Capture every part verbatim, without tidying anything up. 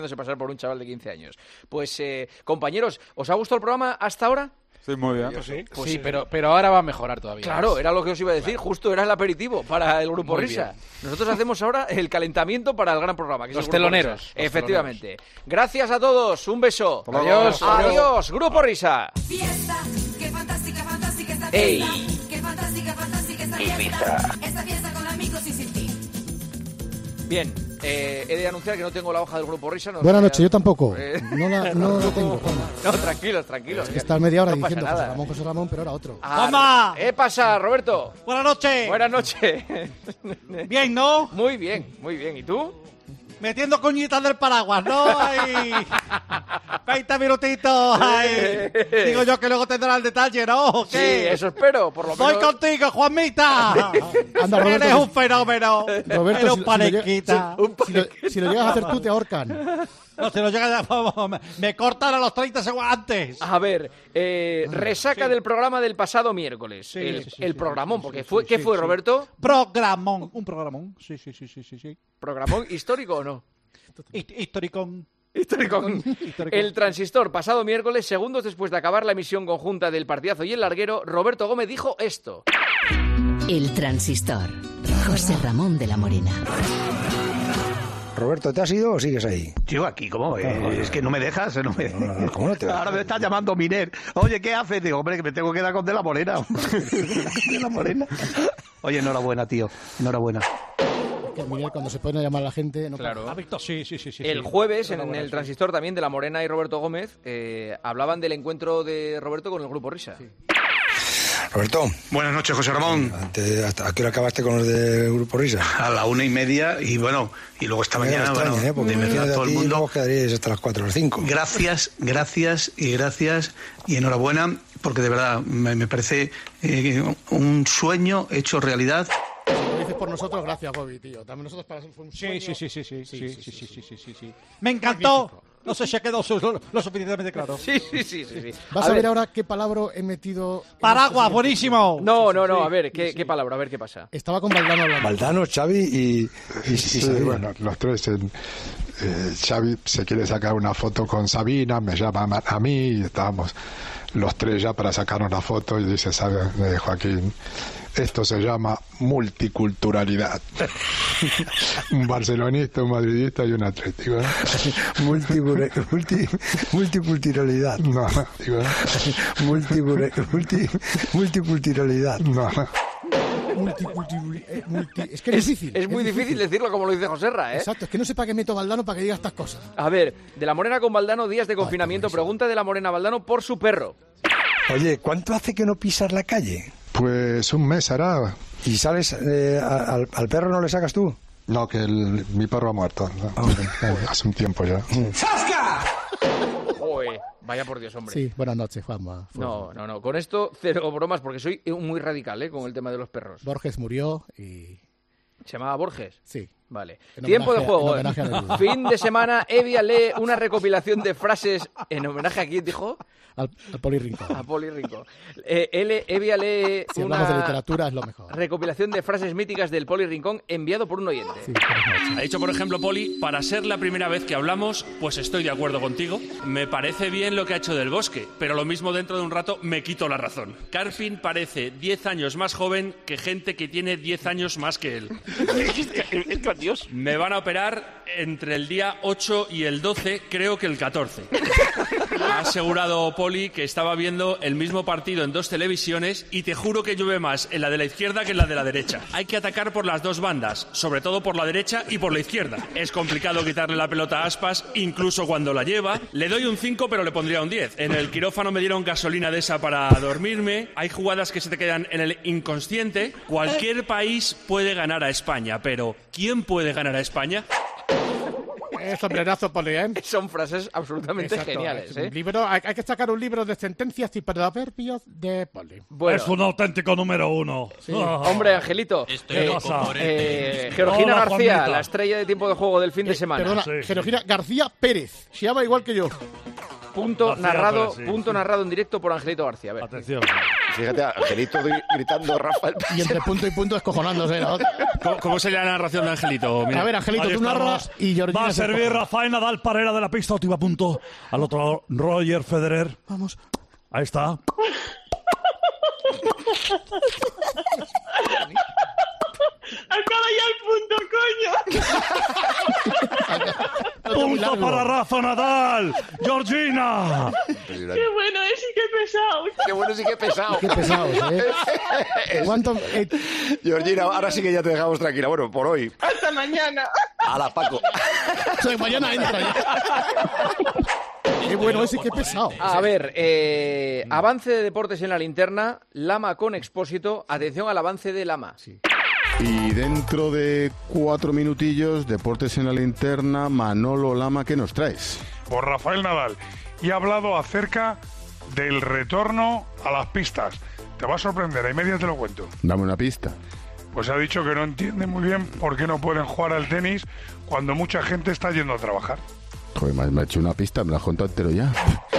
pasar por un chaval de quince años. Pues, eh, compañeros, ¿os ha gustado el programa hasta ahora? Sí, muy bien. Pues sí, Pues sí, sí. pero, pero ahora va a mejorar todavía. Claro, era lo que os iba a decir, claro. Justo era el aperitivo para el Grupo Muy Risa. bien. Nosotros hacemos ahora el calentamiento para el gran programa, que es Los el Grupo teloneros. Risa. Los Efectivamente. Teloneros. Gracias a todos, un beso. Adiós. Adiós, Grupo Risa. Fiesta, qué fantástica, fantástica esta Ey. fiesta. Qué fantástica, fantástica esta fiesta. Esta fiesta con amigos y sin ti. Bien, eh, he de anunciar que no tengo la hoja del Grupo Risa. No Buenas sé, noches, yo tampoco. Eh, No la, no la tengo, Juanma. No, tranquilos, tranquilos. Es que está media hora No pasa diciendo nada. José Ramón, José Ramón, pero ahora otro. Ah, ¡Juanma! ¿Qué pasa, Roberto? Buenas noches. Buenas noches. Bien, ¿no? Muy bien, muy bien. ¿Y tú? Metiendo coñitas del paraguas, ¿no? Ay, veinte minutitos. Ay. Digo yo que luego tendrá el detalle, ¿no? Sí, ¿Qué? eso espero, por lo Voy menos. contigo, Juanmita. Anda, Roberto, Eres que- un fenómeno. Roberto, Eres si- un si lo parequita. Si lo, si lo llegas a hacer tú, te ahorcan. No, si lo llega a... Me, me cortan a los treinta segundos antes. A ver, eh, resaca sí. del programa del pasado miércoles. Sí, el sí, sí, el sí, programón, sí, porque sí, fue, sí, ¿qué sí, fue, sí. Roberto? Programón. Un programón. Sí, sí, sí, sí, sí. sí. ¿Programón histórico o no? Hist- Historicón. Histórico. Histórico. El transistor, pasado miércoles, segundos después de acabar la emisión conjunta del partidazo y el larguero, Roberto Gómez dijo esto. El transistor. José Ramón de la Morena. Roberto, ¿te has ido o sigues ahí? Yo aquí, ¿cómo? Eh, es que no me dejas, no me... No, no, ¿cómo no te vas? Ahora me estás llamando Miner. Oye, ¿qué haces? Digo, hombre, que me tengo que dar con De la Morena. De la Morena. Oye, enhorabuena, tío. Enhorabuena. Que Miguel, cuando se pone a llamar a la gente, no Claro. ¿Has visto? Sí, sí, sí. sí El sí. jueves, en, Enhorabuena, el sí. transistor también de La Morena y Roberto Gómez, eh, hablaban del encuentro de Roberto con el Grupo Risa. Roberto, Buenas noches, José Ramón. antes, ¿hasta ¿a qué hora acabaste con los de Grupo Risa? A la una y media y bueno, y luego esta Me mañana, extraña, bueno, ¿eh? Porque de verdad, imagínate todo a el ti, mundo... luego quedaríais hasta las cuatro o las cinco. Gracias, gracias y gracias y enhorabuena, porque de verdad me, me parece eh, un sueño hecho realidad. Si lo dices por nosotros, gracias, Bobby, tío. También nosotros para fue un Sí, sueño. sí, sí, sí, sí, sí, Sí, sí, sí, sí, sí, sí, sí, sí, sí. Me encantó. No sé si ha quedado su- lo, lo suficientemente claro. Sí, sí, sí, sí. sí. Vas a, ver ahora qué palabra he metido. en Paraguas, este buenísimo. No, no, no, a ver, ¿qué, qué palabra? A ver qué pasa. Estaba con Valdano hablando. Valdano, Xavi y... y, y Sí, Sabina. bueno, los tres. En, eh, Xavi se quiere sacar una foto con Sabina, me llama a mí y estábamos los tres ya para sacar una foto y dice, ¿sabe, eh, Joaquín? Esto se llama multiculturalidad. Un barcelonista, un madridista y un atlético. ¿eh? Multicul- multi, multiculturalidad. No, digo, ¿eh? Multicul- multi, multiculturalidad. no. Multiculturali- eh, multi- Es que es, difícil. Es muy difícil decirlo como lo dice Joserra, ¿eh? Exacto, es que no sé para qué meto Valdano para que diga estas cosas. A ver, de La Morena con Valdano, días de confinamiento, pregunta de La Morena a Valdano por su perro. Oye, ¿cuánto hace que no pisas la calle? Pues un mes hará. ¿Y sales, eh, a- al, al perro no le sacas tú? No, que el- mi perro ha muerto. ¿no? Hace un tiempo ya. Joder, vaya por Dios, hombre. Sí, buenas noches, Juanma. Fue- No, no, no. Con esto, cero bromas, porque soy muy radical, ¿eh? Con el tema de los perros. Borges murió y... ¿Se llamaba Borges? Sí. Vale. En Tiempo de homenaje- juego. en homenaje a Neruda. Fin de semana, Evia lee una recopilación de frases en homenaje a quién dijo. Al, al Poli Rincón. A Poli Rincón. Eh, él- Evia lee Si hablamos de una literatura es lo mejor. recopilación de frases míticas del Poli Rincón enviado por un oyente. Sí, buenas noches. Ha dicho, por ejemplo, Poli, para ser la primera vez que hablamos, pues estoy de acuerdo contigo. Me parece bien lo que ha hecho del Bosque, pero lo mismo dentro de un rato me quito la razón. Carpin parece diez años más joven que gente que tiene diez años más que él. Es grandioso. Me van a operar entre el día ocho y el doce, creo que el catorce. Ha asegurado Poli que estaba viendo el mismo partido en dos televisiones y te juro que llueve más en la de la izquierda que en la de la derecha. Hay que atacar por las dos bandas, sobre todo por la derecha y por la izquierda. Es complicado quitarle la pelota a Aspas, incluso cuando la lleva. Le doy un cinco, pero le pondría un diez. En el quirófano me dieron gasolina de esa para dormirme. Hay jugadas que se te quedan en el inconsciente. Cualquier país puede ganar a España, pero ¿quién puede ganar a España? Eh, sombrerazo, Poli, ¿eh? Son frases absolutamente Exacto, geniales, es un ¿eh? libro, hay, hay que sacar un libro de sentencias y proverbios de Poli. Bueno, Es un auténtico número uno. Sí. hombre, Angelito. Estoy eh, loco por eh, este. Georgina Hola, García, Juanita. la estrella de tiempo de juego del fin de Eh, semana. Perdona, Sí, sí. Georgina García Pérez. Se llama igual que yo. Punto García, narrado, pero sí. punto narrado en directo por Angelito García. A ver. Atención. Fíjate, Angelito gritando Rafael. Y entre punto y punto escojonándose, ¿no? ¿Cómo, cómo sería la narración de Angelito? Mira. A ver, Angelito, Ahí tú estamos. narras y Georgina Va a se servir pone. Rafael Nadal, Parera de la pista, última punto. Al otro lado, Roger Federer. Vamos. Ahí está. Acaba ya el punto, coño. Punto para Rafa Nadal. Georgina. Qué bueno es y qué pesado. Qué bueno sí que pesado. Qué pesados, ¿eh? ¿Cuánto? Eh, Georgina, ahora sí que ya te dejamos tranquila. Bueno, por hoy. Hasta mañana. A la Paco. o sea, mañana entra ya. Qué bueno ese, qué pesado. A ver, eh, avance de deportes en la linterna, Lama con Expósito. Atención al avance de Lama. Sí. Y dentro de cuatro minutillos, deportes en la linterna, Manolo Lama, ¿qué nos traes? Por Rafael Nadal. Y ha hablado acerca del retorno a las pistas. Te va a sorprender, ahí media te lo cuento. Dame una pista. Pues ha dicho que no entiende muy bien por qué no pueden jugar al tenis cuando mucha gente está yendo a trabajar. Joder, me ha hecho una pista, me la has contado entero ya.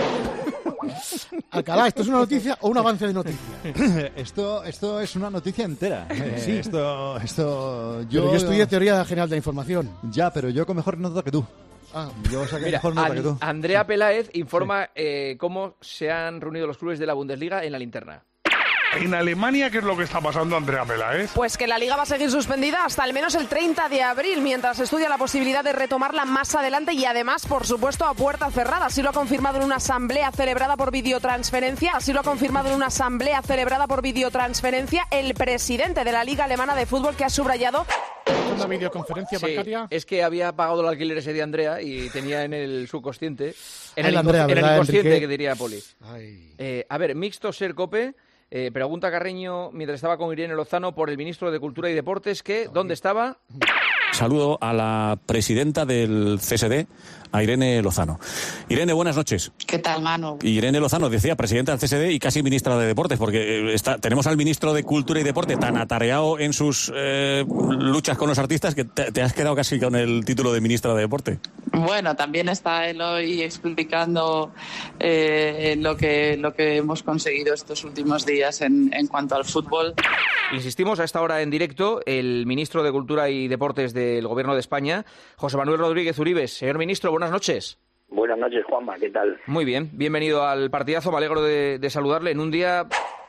Alcalá, ¿esto es una noticia o un avance de noticia? esto, esto es una noticia entera. Eh, Sí. Esto, esto, yo, Pero yo estudié teoría general de la información. Ya, pero yo con mejor nota que tú. Ah. Yo saqué Mira, mejor nota An- que tú. Andrea Peláez informa eh, cómo se han reunido los clubes de la Bundesliga en la linterna. En Alemania, ¿qué es lo que está pasando, Andrea Peláez? Pues que la Liga va a seguir suspendida hasta al menos el treinta de abril, mientras estudia la posibilidad de retomarla más adelante y además, por supuesto, a puerta cerrada. Así lo ha confirmado en una asamblea celebrada por videotransferencia. Así lo ha confirmado en una asamblea celebrada por videotransferencia el presidente de la Liga Alemana de Fútbol, que ha subrayado... Una videoconferencia Sí, bancaria. es que había pagado el alquiler ese día Andrea y tenía en el subconsciente, en Ay, el, la Andrea, inconsci- en el ¿verdad, inconsciente Enrique? que diría Poli. Eh, a ver, mixto ser cope. Eh, pregunta Carreño mientras estaba con Irene Lozano por el ministro de Cultura y Deportes que ¿dónde estaba? Saludo a la presidenta del C S D, a Irene Lozano. Irene, buenas noches. ¿Qué tal, Manu? Irene Lozano, decía, presidenta del C S D y casi ministra de Deportes, porque eh, está, tenemos al ministro de Cultura y Deporte tan atareado en sus eh, luchas con los artistas que te, te has quedado casi con el título de ministra de Deporte. Bueno, también está él hoy explicando eh, lo que lo que hemos conseguido estos últimos días en, en cuanto al fútbol. Insistimos a esta hora en directo el ministro de Cultura y Deportes del Gobierno de España, José Manuel Rodríguez Uribes. Señor ministro, buenas noches. Buenas noches, Juanma, ¿qué tal? Muy bien, bienvenido al partidazo, me alegro de, de saludarle en un día...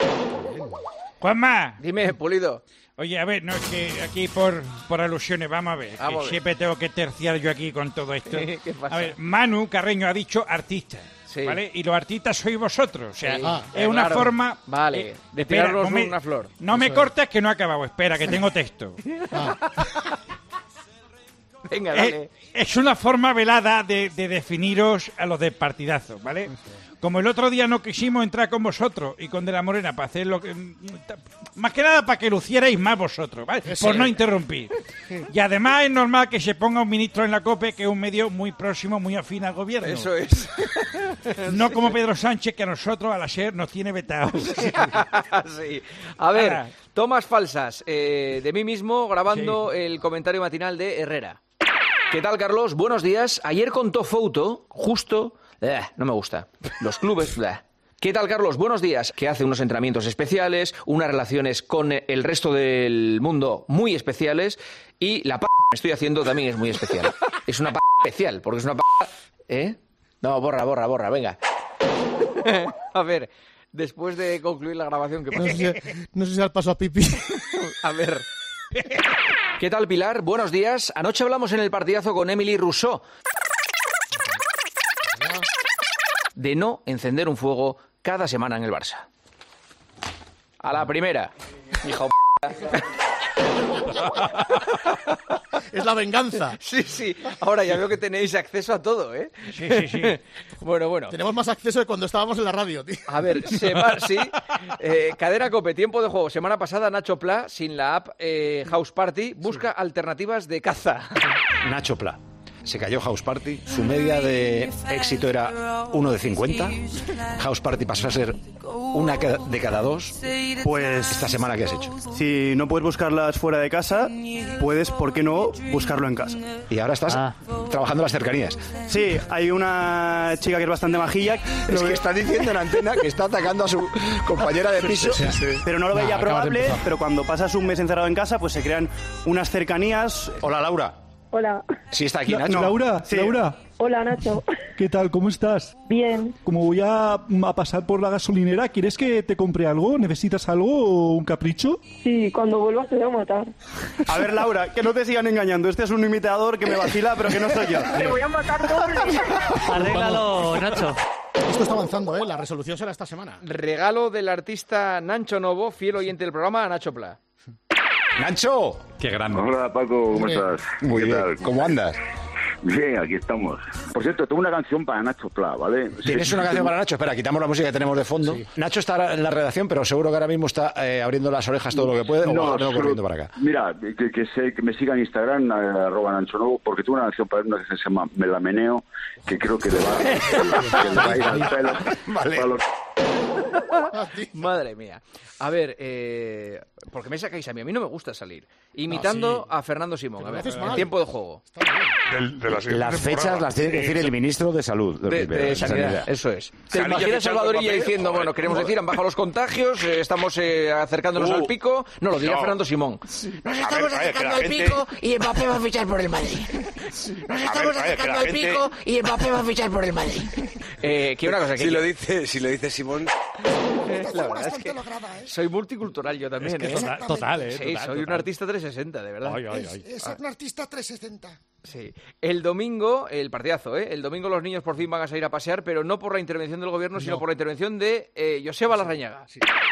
Juanma. Dime, Pulido. Oye, a ver, no, es que aquí por, por alusiones, vamos a ver, Vamos a que ver. siempre tengo que terciar yo aquí con todo esto. ¿Qué pasa? A ver, Manu Carreño ha dicho artista, Sí. ¿vale? Y los artistas sois vosotros, o sea, Sí. es Ah, una claro. forma... Vale, eh, de espera, tirarnos no me- una flor. No me Eso es. cortes que no he acabado, espera, que tengo texto. Venga, Eh, dale. es una forma velada de, de definiros a los de partidazos, ¿vale? Como el otro día no quisimos entrar con vosotros y con De la Morena para hacer lo que... Más que nada para que lucierais más vosotros, ¿vale? Eso Por no es. interrumpir. Y además es normal que se ponga un ministro en la COPE, que es un medio muy próximo, muy afín al gobierno. Eso es. No como Pedro Sánchez, que a nosotros, a la SER, nos tiene vetados. Sí. A ver, Ahora. tomas falsas eh, de mí mismo grabando el comentario matinal de Herrera. ¿Qué tal, Carlos? Buenos días. Ayer contó Fouto, justo... eh, no me gusta. Los clubes... eh. ¿Qué tal, Carlos? Buenos días. Que hace unos entrenamientos especiales, unas relaciones con el resto del mundo muy especiales y la p que estoy haciendo también es muy especial. Es una p especial, porque es una p... ¿Eh? No, borra, borra, borra, venga. A ver, después de concluir la grabación... ¿qué No pasa? sé, si, no sé si al paso a Pipi. A ver... ¿Qué tal, Pilar? Buenos días. Anoche hablamos en el partidazo con Emily Rousseau de no encender un fuego cada semana en el Barça. A la primera, hijo p***. Es la venganza. Sí, sí. Ahora ya veo que tenéis acceso a todo, ¿eh? Sí, sí, sí. Bueno, bueno. Tenemos más acceso de cuando estábamos en la radio, tío. A ver, sema- sí. Eh, Cadena Cope, tiempo de juego. Semana pasada, Nacho Pla, sin la app eh, House Party, busca alternativas de caza. Nacho Pla. Se cayó House Party. Su media de éxito era uno de cincuenta. House Party pasó a ser una de cada dos. Pues esta semana, ¿qué has hecho? Si no puedes buscarlas fuera de casa, puedes, ¿por qué no, buscarlo en casa? Y ahora estás ah. trabajando en las cercanías. Sí, hay una chica que es bastante majilla. Es que está diciendo en antena que está atacando a su compañera de piso. Sí, sí. Pero no lo veía nah, probable, pero cuando pasas un mes encerrado en casa, pues se crean unas cercanías. Hola, Laura. Hola. Sí, está aquí, La, Nacho. Laura, sí. Laura. Hola, Nacho. ¿Qué tal? ¿Cómo estás? Bien. Como voy a, a pasar por la gasolinera, ¿quieres que te compre algo? ¿Necesitas algo o un capricho? Sí, cuando vuelvas te voy a matar. A ver, Laura, que no te sigan engañando. Este es un imitador que me vacila, pero que no soy yo. Te voy a matar doble. Arréglalo, Nacho. Esto está avanzando, ¿eh? La resolución será esta semana. Regalo del artista Nacho Novo, fiel oyente del programa, a Nacho Pla. ¡Nacho! ¡Qué grande! Hola, Paco, ¿cómo estás? Muy ¿Qué bien. tal? ¿Cómo andas? Bien, aquí estamos. Por cierto, tengo una canción para Nacho Pla, ¿vale? ¿Tienes sí, una sí, canción sí. para Nacho? Espera, quitamos la música que tenemos de fondo. Sí. Nacho está en la redacción, pero seguro que ahora mismo está eh, abriendo las orejas todo lo que puede, no, o va corriendo para acá. Mira, que, que, se, que me siga en Instagram, eh, arroba Nacho Novo, porque tengo una canción para él, una que se llama Me la meneo, que creo que le va, que le va a ir al pelo. Vale. Para los... Madre mía. A ver, eh, porque me sacáis a mí. A mí no me gusta salir. Imitando no, sí. a Fernando Simón. A ver, haces en mal. tiempo de juego. Del- de la siguiente Las fechas temporada. las tiene que decir el ministro de Salud. De, Rivera, de de sanidad, eso es. ¿Te Sanidad imaginas que Salvador echando Illa papel? diciendo, bueno, queremos decir, han bajado los contagios, eh, estamos eh, acercándonos Uh, al pico? No, lo diría no. Fernando Simón. Nos estamos ver, acercando que la al gente- pico y Mbappé va a fichar por el Madrid. Nos estamos vaya, que acercando la al gente- pico y Mbappé va a fichar por el Madrid. Eh, que una cosa que... Si lo dice, si lo dice Simón... La verdad es que soy multicultural yo también, Es que ¿eh? total, total, ¿eh? Sí, Total, soy un total. artista trescientos sesenta, de verdad. Ay, ay, ay. Es un artista trescientos sesenta. Sí. El domingo, el partidazo, ¿eh? El domingo los niños por fin van a salir a pasear, pero no por la intervención del gobierno, sino No. por la intervención de eh, Joseba Larrañaga.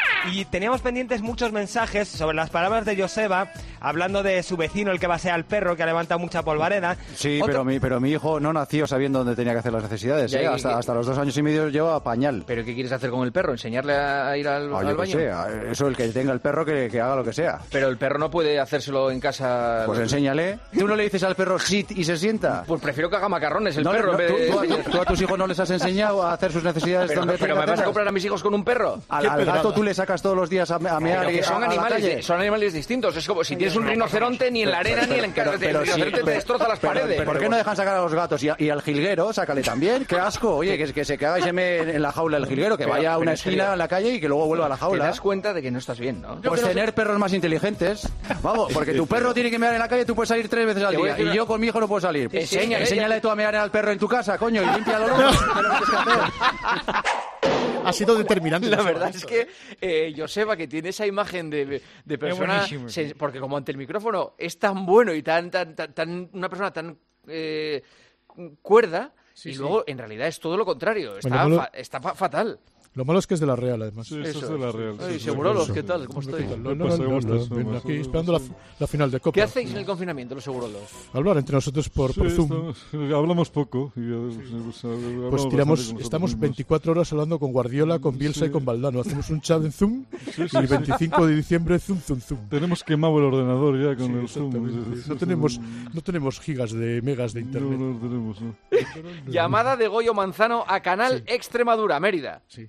Y teníamos pendientes muchos mensajes sobre las palabras de Joseba, hablando de su vecino, el que basea al perro, que ha levantado mucha polvareda. Sí, Otro- pero mi, pero mi hijo no nació sabiendo dónde tenía que hacer las necesidades. Ya, ¿eh? y- hasta, y- hasta los dos años y medio lleva pañal. ¿Pero qué quieres hacer con el perro? ¿Enseñarle a ir al, Ah, al yo qué baño? sé, a- eso el que tenga el perro que, que haga lo que sea. Pero el perro no puede hacérselo en casa. Pues enséñale. ¿Tú no le dices al perro sit y se sienta? Pues prefiero que haga macarrones el No, perro no, en vez tú, de... tú a, tú a tus hijos no les has enseñado a hacer sus necesidades Pero, donde pero tenga ¿me vas a tetas? comprar a mis hijos con un perro? Al, al gato tú le sacas todos los días a, a mear Pero y que son a- a la animales, calle. de- son animales distintos. Es como si tienes un rinoceronte, ni en la arena ni en el Pero- el pero sí, rinoceronte te pero- destroza las pero- paredes. ¿Por qué no dejan sacar a los gatos? Y, a- y al jilguero, sácale también. ¡Qué asco! Oye, que, que se caga y se me en la jaula el jilguero, que Pero- vaya a pero una en serio, esquina en la calle y que luego vuelva a la Te jaula. das cuenta de que no estás bien, ¿no? Pues tener perros más inteligentes. Vamos, porque tu perro tiene que mear en la calle, tú puedes salir tres veces al Te voy a día. decir Y una- yo con mi hijo no puedo salir. Sí, sí, Enseña, sí. enséñale tú a mear al perro en tu casa, coño, y límpialo luego. ¿Qué lo tienes que hacer? Ha sido determinante. La Joseba, verdad es esto, que eh, Joseba, que tiene esa imagen de, de persona... buenísimo. se- porque como ante el micrófono es tan bueno y tan, tan, tan, tan- una persona tan eh, cuerda, Sí, y sí. luego en realidad es todo lo contrario. Está, Bueno, malo- fa- está fa- fatal. Lo malo es que es de la Real, además. Sí, eso es de la Real. Ay, sí, sí, Segurolos, sí. ¿qué tal? ¿Cómo ¿Qué estoy? tal? Pues No, no, ahí no, estás, no, ven somos- aquí esperando la, la final de Copa. ¿Qué hacéis en el confinamiento, los segurolos? Hablar entre nosotros por, Sí, por Zoom. estamos- hablamos poco. y, eh, pues, hablamos Pues bastante tiramos, con nosotros estamos mismos. veinticuatro horas hablando con Guardiola, con Bielsa Sí. y con Valdano. Hacemos un chat en Zoom Sí, sí, y el sí. veinticinco de diciembre Zoom, Zoom, Zoom. Tenemos quemado el ordenador ya con Sí, el Zoom. exactamente. Sí, sí, No sí, tenemos, sí. no tenemos gigas de megas de No, internet. no tenemos, no. Llamada de Goyo Manzano a Canal Extremadura, Mérida. Sí.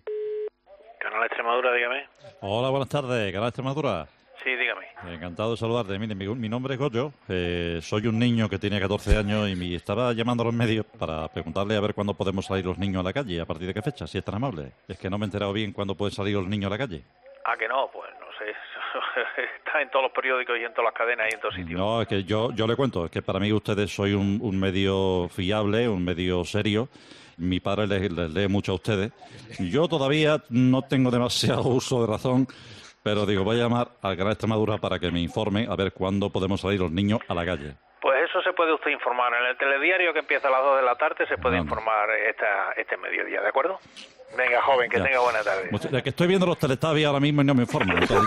Canal Extremadura, dígame. Hola, buenas tardes, Canal Extremadura. Sí, dígame. Encantado de saludarte. Mire, mi, mi nombre es Goyo, eh, soy un niño que tiene catorce años y me estaba llamando a los medios para preguntarle a ver cuándo podemos salir los niños a la calle, a partir de qué fecha, si es tan amable. Es que no me he enterado bien cuándo pueden salir los niños a la calle. Ah, que no, pues no sé. Está en todos los periódicos y en todas las cadenas y en todos sitios. No, es que yo, yo le cuento, es que para mí ustedes soy un, un medio fiable, un medio serio. Mi padre les, les lee mucho a ustedes. Yo todavía no tengo demasiado uso de razón, pero digo, voy a llamar al Canal Extremadura para que me informe a ver cuándo podemos salir los niños a la calle. Pues eso se puede usted informar. En el telediario que empieza a las dos de la tarde se puede Anda. informar esta, este mediodía, ¿de acuerdo? Venga, joven, que Ya. tenga buena tarde. Mucho- Es que estoy viendo los telestavis ahora mismo y no me informan. entonces-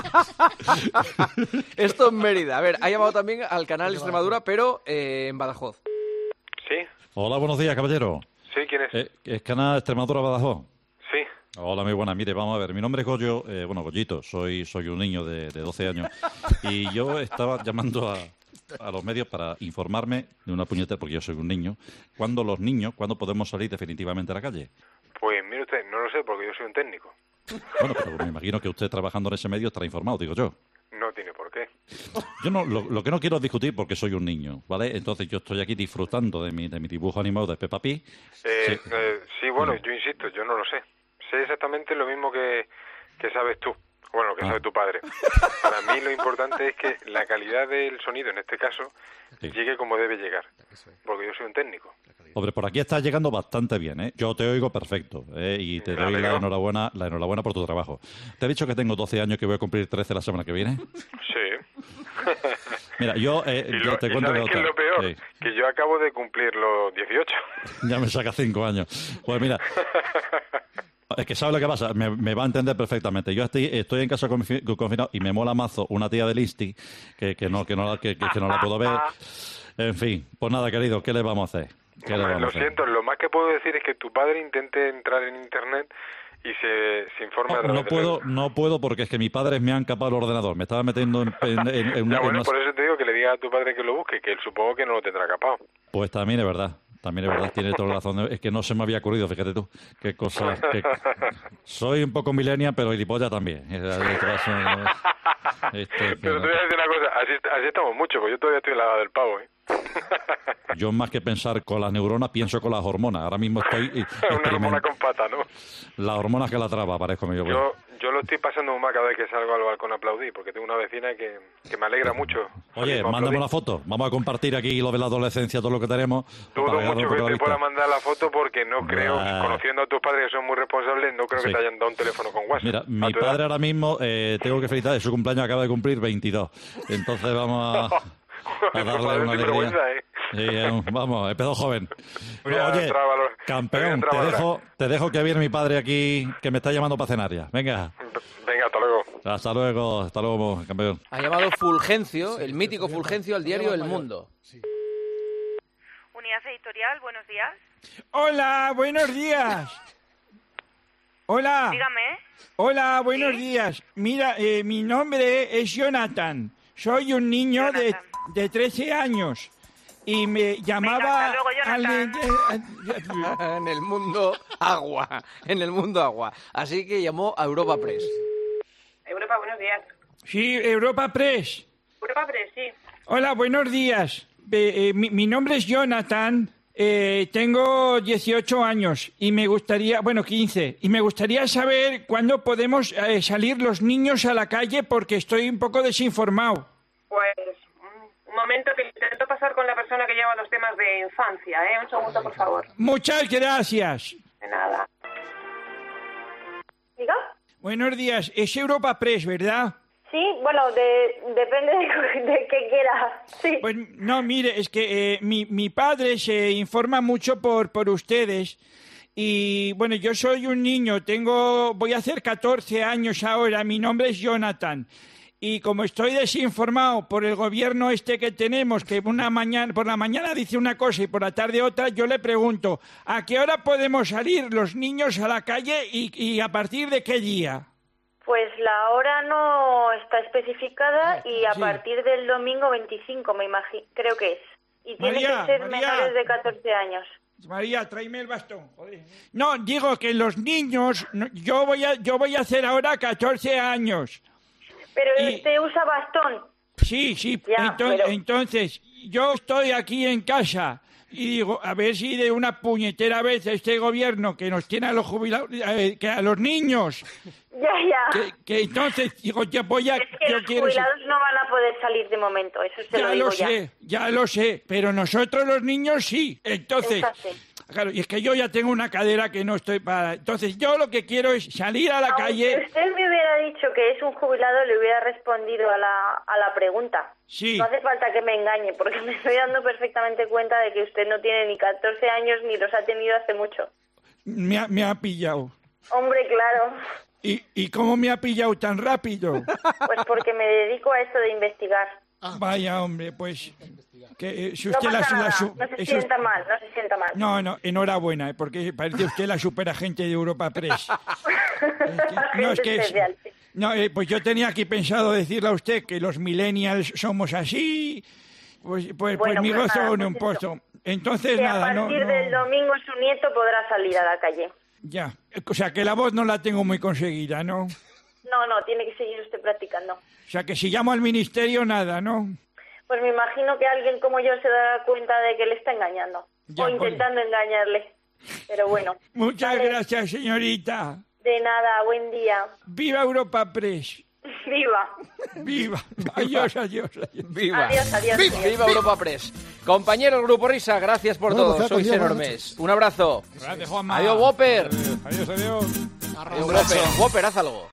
Esto en Mérida. A ver, ha llamado también al Canal Extremadura, pero eh, en Badajoz. ¿Sí? Hola, buenos días, caballero. ¿Sí? ¿Quién es? Eh, ¿Es Canal Extremadura Badajoz? Sí. Hola, muy buena. Mire, vamos a ver. Mi nombre es Goyo, eh, bueno, Goyito. Soy, soy un niño de, de doce años. Y yo estaba llamando a... a los medios para informarme de una puñetera, porque yo soy un niño, ¿cuándo los niños, cuándo podemos salir definitivamente a la calle? Pues mire usted, no lo sé porque yo soy un técnico. Bueno, pero me imagino que usted trabajando en ese medio estará informado, digo yo. No tiene por qué. Yo no, lo, lo que no quiero es discutir porque soy un niño, ¿vale? Entonces yo estoy aquí disfrutando de mi, de mi dibujo animado de Peppa Pig. Eh, Sí. eh, sí, bueno, yo insisto, yo no lo sé. Sé exactamente lo mismo que, que sabes tú. Bueno, que Ah. sabe tu padre. Para mí lo importante es que la calidad del sonido, en este caso, Sí. llegue como debe llegar. Porque yo soy un técnico. Hombre, por aquí estás llegando bastante bien, ¿eh? Yo te oigo perfecto, ¿eh? Y te Me doy la alegro. enhorabuena, la enhorabuena por tu trabajo. ¿Te he dicho que tengo doce años, que voy a cumplir trece la semana que viene? Sí. Mira, yo eh, Y, ya lo, te y cuento ¿sabes que qué es lo peor? Sí. Que yo acabo de cumplir los dieciocho. Ya me saca cinco años. Pues mira, es que ¿sabes lo que pasa? Me, me va a entender perfectamente. Yo estoy, estoy en casa confi- confinado y me mola mazo una tía del Insti que, que, no, que, no, la- que, que- que no la puedo ver. En fin, pues nada, querido, ¿qué le vamos a hacer? ¿Qué le vamos Lo a hacer? siento, lo más que puedo decir es que tu padre intente entrar en internet y se, se informe a No, través no de puedo, no puedo porque es que mis padres me han capado el ordenador. Me estaba metiendo en, en- en- en Ya, una- en bueno, unas- por eso te digo que le diga a tu padre que lo busque, que él supongo que no lo tendrá capado. Pues también es verdad. También es verdad, tiene toda la razón. Es que no se me había ocurrido, fíjate tú. Qué cosa. qué- Soy un poco millennial, pero gilipollas también. Este, Pero te voy a decir una cosa, así, así estamos mucho, porque yo todavía estoy en la edad del pavo, ¿eh? Yo más que pensar con las neuronas, pienso con las hormonas. Ahora mismo estoy eh, Una hormona experimentando con pata, ¿no? las hormonas que la traba, parezco medio güey. Yo, yo lo estoy pasando muy mal cada vez que salgo al balcón a aplaudir, porque tengo una vecina que, que me alegra mucho. Oye, Mismo mándame aplaudir. una foto. Vamos a compartir aquí lo de la adolescencia, todo lo que tenemos. Dudo para pegarlo mucho por que la te vista. pueda mandar la foto porque no creo, Ah. conociendo a tus padres que son muy responsables, no creo Sí. que te hayan dado un teléfono con WhatsApp. Mira, a mi tu edad. padre ahora mismo, eh, tengo que felicitar, su cumpleaños acaba de cumplir veintidós. Entonces vamos a, a Tu darle padre una sin alegría. vergüenza, ¿eh? Sí, es un- vamos, empezó joven. Voy a Oye, entrar a valor- voy a campeón, entrar te a valorar. dejo, te dejo que viene mi padre aquí, que me está llamando para cenar ya. Venga, Venga, hasta luego. hasta luego, hasta luego, campeón. Ha llamado Fulgencio, el mítico Fulgencio, al diario El Mundo. Unidad Editorial, buenos días. Hola, buenos días. Hola. Dígame. Hola, buenos días. Mira, eh, mi nombre es Jonathan. Soy un niño de, de trece años. Y me llamaba... hasta luego, Jonathan. alguien- En el mundo agua, en el mundo agua. Así que llamó a Europa Press. Europa, buenos días. Sí, Europa Press. Europa Press, sí. Hola, buenos días. Eh, eh, mi, mi nombre es Jonathan. Eh, tengo dieciocho años y me gustaría, bueno, quince, y me gustaría saber cuándo podemos eh, salir los niños a la calle porque estoy un poco desinformado. Pues un- un momento que intento pasar con la persona que lleva los temas de infancia, ¿eh? Un segundo, por favor. Muchas gracias. De nada. ¿Diga? Buenos días. Es Europa Press, ¿verdad? Sí, bueno, de, depende de, de qué quiera. Sí. Pues no, mire, es que eh, mi, mi padre se informa mucho por, por ustedes. Y bueno, yo soy un niño, tengo, voy a hacer catorce años ahora, mi nombre es Jonathan. Y como estoy desinformado por el gobierno este que tenemos, que una mañana, por la mañana dice una cosa y por la tarde otra, yo le pregunto, ¿a qué hora podemos salir los niños a la calle y, y a partir de qué día? Pues la hora no está especificada y a Sí. partir del domingo veinticinco, me imagino, creo que es. Y tiene María, que ser María. menores de catorce años. María, tráeme el bastón. Joder. No, digo que los niños, no, yo voy a, yo voy a hacer ahora catorce años. Pero Y- usted usa bastón. Sí, sí. Ya, Ento- pero- Entonces, yo estoy aquí en casa y digo, a ver si de una puñetera vez este gobierno que nos tiene a los jubilados, eh, que a los niños, Ya, ya. que, que entonces digo, yo voy a, Es que yo los quiero... jubilados no van a poder salir de momento, eso se lo Ya digo lo ya. sé, ya lo sé, pero nosotros los niños sí. Entonces, Exacto. claro, y es que yo ya tengo una cadera que no estoy para... Entonces, yo lo que quiero es salir a la Aunque calle... usted me hubiera dicho que es un jubilado, le hubiera respondido a la, a la pregunta. Sí. No hace falta que me engañe, porque me estoy dando perfectamente cuenta de que usted no tiene ni catorce años ni los ha tenido hace mucho. Me ha, me ha pillado. Hombre, claro, ¿Y, ¿Y cómo me ha pillado tan rápido? pues porque me dedico a esto de investigar. Vaya, hombre, pues... Que, eh, si No usted la- pasa la nada, su- no se eso- sienta mal, no se sienta mal. No, no, enhorabuena, eh, porque parece usted la superagente de Europa Press. No, es que es- especial, sí. no, eh, pues yo tenía aquí pensado decirle a usted que los millennials somos así, Pues, pues, Bueno, pues mi pues gozo nada, une un pues eso. pozo. Entonces, Que nada, a no, partir no- del domingo su nieto podrá salir a la calle. Ya. O sea, que la voz no la tengo muy conseguida, ¿no? No, no, tiene que seguir usted practicando. O sea, que si llamo al ministerio, nada, ¿no? Pues me imagino que alguien como yo se dará cuenta de que le está engañando. Ya, o intentando engañarle. Pero bueno. Muchas Vale. gracias, señorita. De nada, buen día. ¡Viva Europa Press! Viva. ¡Viva! Adiós, adiós, adiós. ¡Viva! Adiós, adiós, ¡Viva, adiós. ¡Viva Europa Press! Compañeros, Grupo Risa, gracias por Bueno, todo. pues, Sois adiós, enormes. Un abrazo. Gracias, Juanma. Adiós, Whopper. Adiós, adiós. Adiós, Whopper. Whopper, haz algo.